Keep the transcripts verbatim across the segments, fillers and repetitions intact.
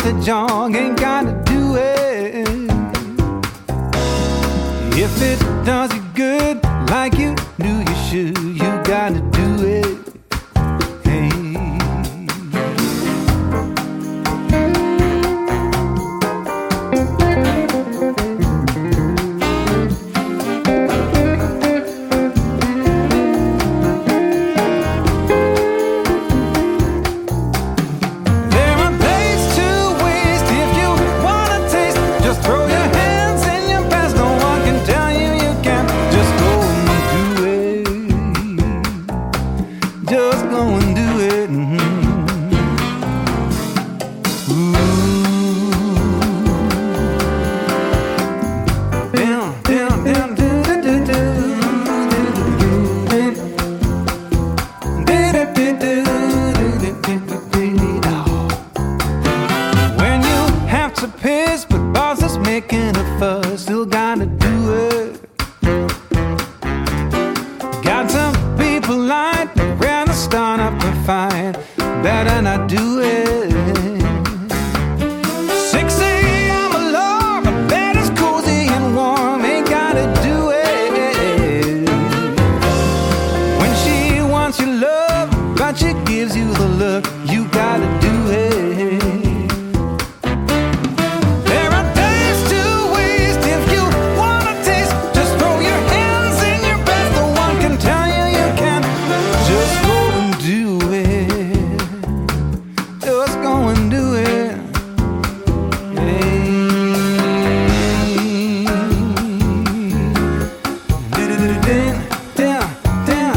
the jog, ain't gotta do it. If it does you good, like you knew you should, you gotta do it. Hey. Just go and do it. Mm-hmm. Ooh. Down, down, down, do, do, do, do, when you have to piss, but boss is making a fuss, still gotta do it. Got some people like start up a fight, better not do it. six a.m. alarm, but bed is cozy and warm, ain't gotta do it. When she wants your love, but she gives you the look, you gotta do it. There are days to waste if you wanna taste. Just throw your hands in your best, no one can tell you you can't. Just go do it. Just go and do it. Hey. Down, down,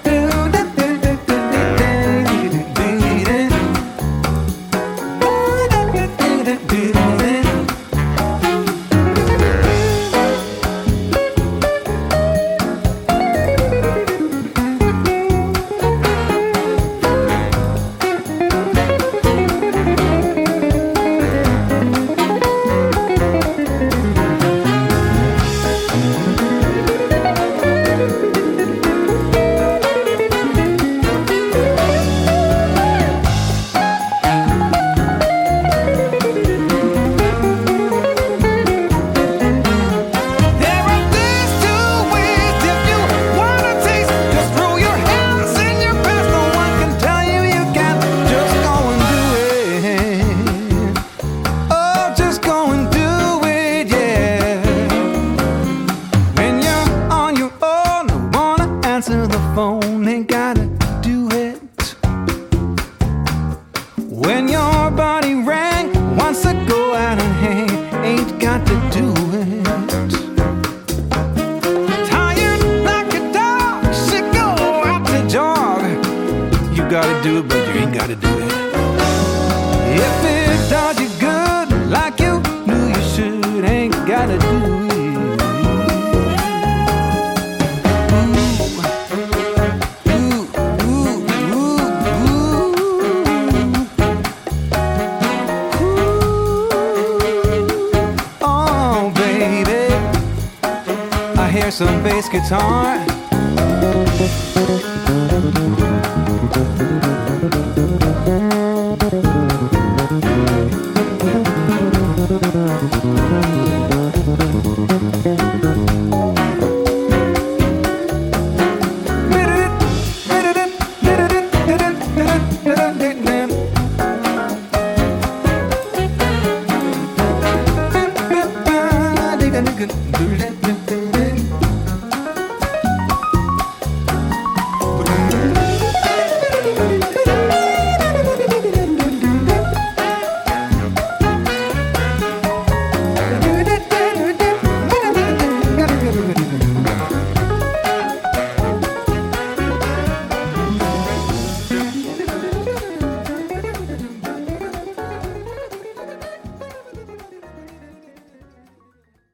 answer the phone, ain't gotta do it. When your body rang, wants to go out and hang, ain't got to do it. Tired like a dog, should go out to jog. You gotta do it, but you ain't gotta do it. If it does you good, like you knew you should, ain't gotta do it. Hear some bass guitar.